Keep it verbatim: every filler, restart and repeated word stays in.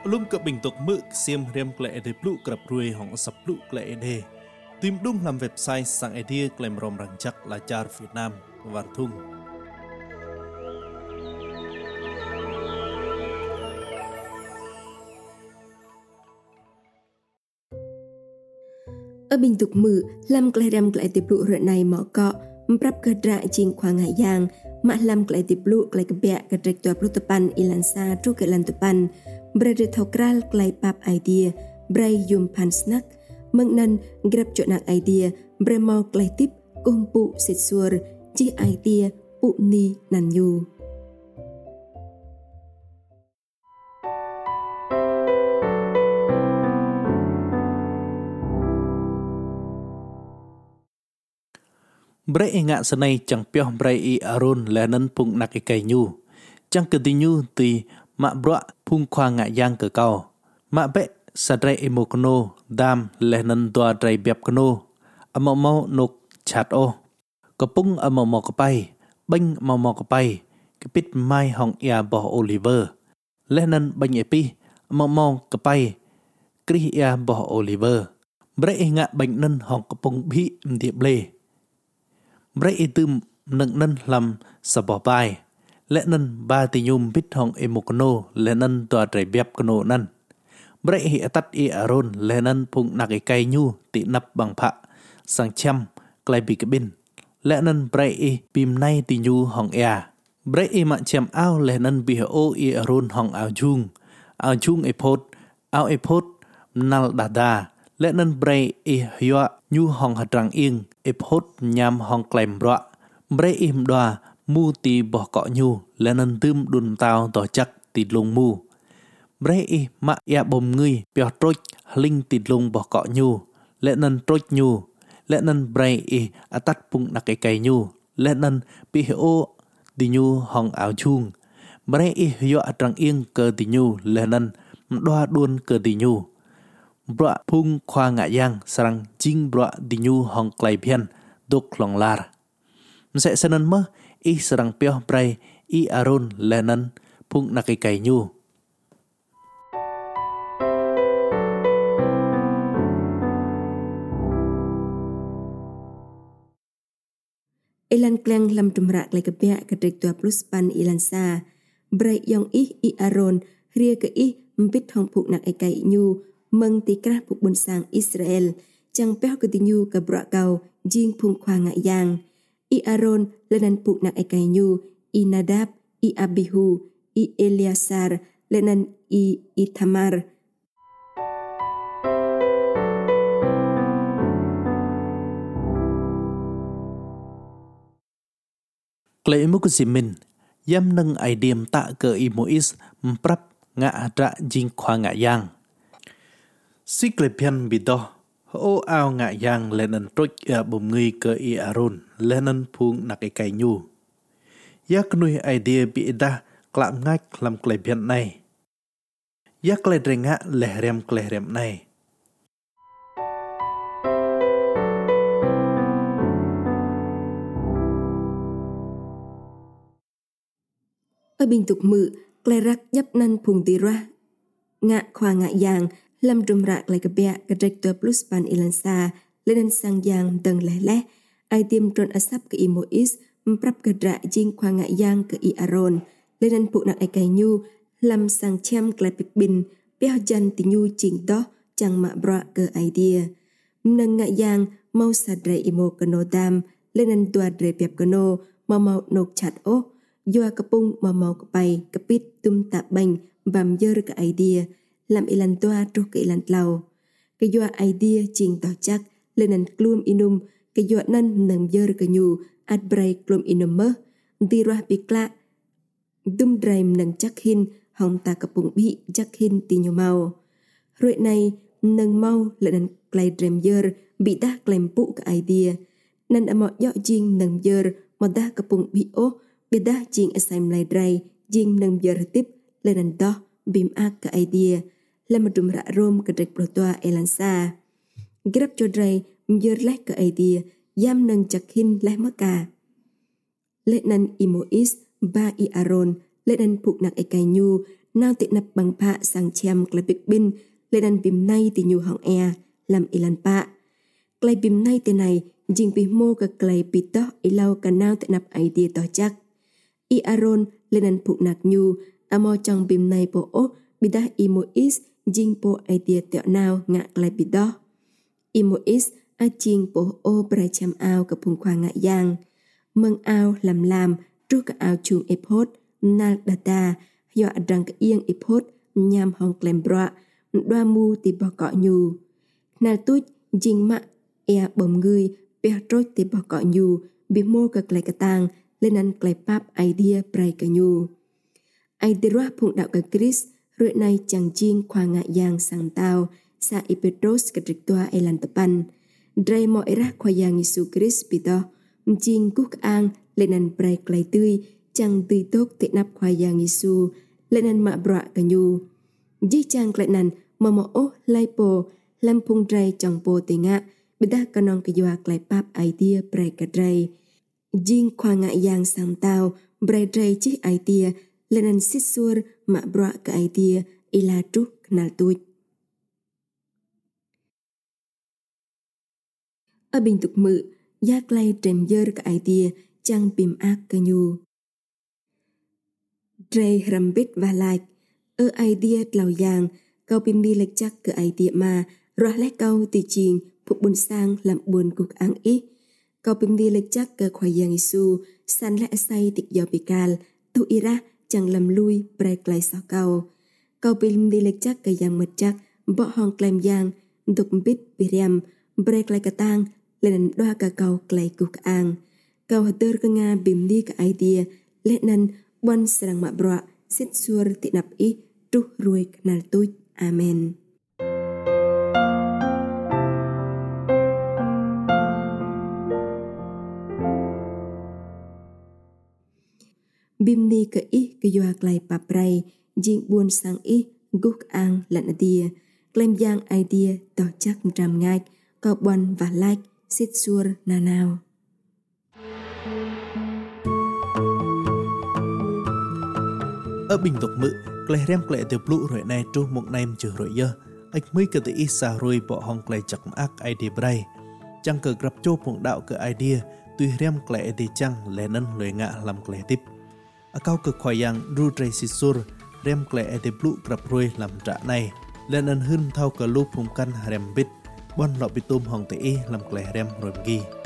Lung cập bình tục mực xiêm riêng lệ để lũ cập ruồi hỏng sập lũ lệ đề. Tìm đúng làm website sang idea claim rom răng chắc là char Việt Nam và thung. Ở bình tục mực làm clay ram clay tiếp lũ rợ này mỏ cọ Mprap kedra jing khoang ngại yang mak lam klai tiplu klai kebek kedrek tua plutepan ilansa tru ke lantupan berada thokral klai pap idea bray yum pan snack mengnan grab chonak idea bremau klai tip kumpu setsur ji idea pu ni nan yu Bray ingat senai chang pioh bray i arun lenan pung nak ikai nyu. Chang ketinyu ti mak bro pung kwa ngak yang ke kau. Mak be sadrai imokono dam lenan tua drai biap kono. Amo mau nuk chat o. Kepung amo mau kepai. Banh mau mau kepai. Kepit mai hong ia boh Oliver. Lenan banh epi. Amo mau kepai. Krih ia boh Oliver. Bray ingat banh nen hong kepung bi mdiep le. Bray itu nâng nâng làm sờ bỏ bài, lẽ nâng ba tỷ nhung bít hong emokono lẽ nâng tòa trái bẹp kono nâng. Bray hiện tắt i aron lẽ nâng phung nạc cây nhu tị nắp bằng phạ, sang chăm, klai bị cái bin. Lẽ nâng bray i bìm nay tỷ nhu hong ea. Bray i mạng chém ao lẽ nâng bị ô i aron hong ao chung, ao chung e phốt, ao e phốt, nal đà đà. Lẽ nên bray i hiwa nhu hong hạt răng yên ép hốt nhằm hong klem rọa. Bray im đoà mu tì bỏ cọ nhu lẽ nên tươm đun tao tỏ chắc tì lung mu. Bray i mạ ya bồm ngươi bèo trôi linh tì lung bỏ cọ nhu lẽ nên trôi nhu. Lẽ nên bray i a tắt pung nạc cây cây nhu lẽ nên bị hiô tì nhu hong áo chung. Bray i hiwa hạt răng yên cơ tì nhu lẽ nên đoà đuôn cơ tì nhu. Bro pung khoa ngạ yang sarang jing bro di nyu hong klai pian duk long lar. Mse sanan mơ i sarang pioh bray i aron lenan pung nakai kai nyu. Elan kleng lam tumrak lai kepek kedrek tua plus pan ilan sa bray yong i i aron ria ke i mpit hong pung nakai kai nyu mừng tì krah phục bồn sang Israel chẳng péo cơ tì nhu cơ bọa cầu riêng phung khoa ngại giang i Aaron lenan phục nạc ai cài nhu i Nadab i Abihu i Eleazar lenan i Ithamar. Klei mu kusimin yam nâng ai điềm tạ cơ i Mois mprap ngạ ra jing khoa ngại giang. Siklepian bido o ao ngạ yang lenan trôi ở bùm người cơ i aron lenan phung nạc cây nhu. Yak nuôi idea bị đa klạm ngách làm klepian này. Yak le drengạ lehrem klehrem này. Ở bình tục mự klerak nhấp năn phung tì ra ngạ khoa ngạ yang lam trùm rạc lại kebek kedrek tua plus pan ilansa lenan sang yang tầng lẻ lẻ ai tiêm tròn asap ke i Mois mprap kedra jing khoa ngại yang ke i Aaron lenan pu nak ai kai nhu lam sang cham klai pik bin peh jan ti nhu ching do chang ma bra ke idea nang ngại yang mau sadre imo kono dam lenan tua dre pep kono mau mau nok chat o yua kapung mau mau kapai kapit tum ta banh bam yer ke idea làm ilan toa tru ke ilan tlau ke yua idea ching to chắc lenan klum inum ke yua nan nang yer ke nyu at bray klum inum mơ ti ra pikla dum draim nang chắc hin hong ta kapung bi chắc hin ti nyu mau rồi này nang mau lenan klai drem yer bị ta klem pu ke idea nan amo yo jing nang yer mo da kapung bi o bi da jing asaim lai drai jing nang yer tip lenan do bim a ke idea lama dumra rom kedrek protoa elansa grab chodrai mjer leh ke idea yam nang chakhin leh maka lenan i Mois ba i Aaron lenan puk nak ekai nyu nào tị nập bằng phạ sang chèm cái bịch bin lên ăn bìm nay tị nhu hỏng e làm ilan phạ cái bìm nay tị này jing pi mô cái cái pito ilau cái nào tị nập idea to chắc i Aaron lên ăn phụ nạc nhu amo trong bìm này po o bidah imois jing po idea tẹo nào ngạ cái pito imois a jing po o brai cham ao cái phùng khoa ngạ giang mừng ao làm làm trước cái ao chuông epot nal data do đằng cái yên epot nhằm hong klembra đoa mu tì bò cọ nhu nal tút jing mạ e bầm người pe trôi tì bò cọ nhu bị mô cái cái cái tang lên ăn cái pap idea brai cái nhu idea phụng đạo cái Chris rồi này chẳng chiên khoa ngạ giang sang tao sa ipetros cái trịch toa elan tapan dray mọi ra khoa giang Yesu Chris pito chiên cúc ang lên ăn brai cái tươi chẳng tươi tốt tị nắp khoa giang Yesu lên ăn mạ bọa cái nhu di chang lại nàn mà mỏ ô lai po lam phung dray trong po tị ngạ bị đa cái non cái doa cái pap idea brai cái dray jing khoa ngạ giang sang tao brai dray chiếc idea lên ăn xích xua mạ bọa cái idea ila trúc nal tui ở bình tục mự giác lay trem dơ cái idea chẳng bìm ác cái nhu dray rambit và like ở idea lào giang câu bìm đi lệch chắc cái idea mà rồi lấy câu từ chiên phục buồn sang làm buồn cuộc áng ít câu bìm đi lệch chắc cái khoai giang Yesu san lẽ say tịch dò bị cal tu ira chẳng làm lui break lại sao câu câu bìm đi lệch chắc cái giang mật chắc bỏ hòn klem giang tục bít biriam break lại cái tang lên đoa cả câu klei cuộc ang câu hạt tơ cái nga bìm đi cái idea lên năn bon serang mạ bọa xích xua tị nạp ý trúc ruồi nal tui amen bim đi cái ý cái doa klei paprai jing buôn sang ý guk ang lận dia klem giang idea to chắc trăm ngay câu bon và like xích xua na nào ở bình tục mự klei rem klei từ blue rồi này tru một nem chữ rồi dơ ách mới cái tự isa rồi bỏ hong klei chặt ác idea bray chẳng cờ gặp châu phụng đạo cái idea tuy rem klei thì chẳng lẽ nân lời ngạ làm klei tiếp ở cao cực khoai yang ru tray sisur rem klei thì blue gặp rồi làm trả này lên ân hưng thao cờ lu phụng căn rem bit bon lọ bị tôm hong tự làm klei rem rồi ghi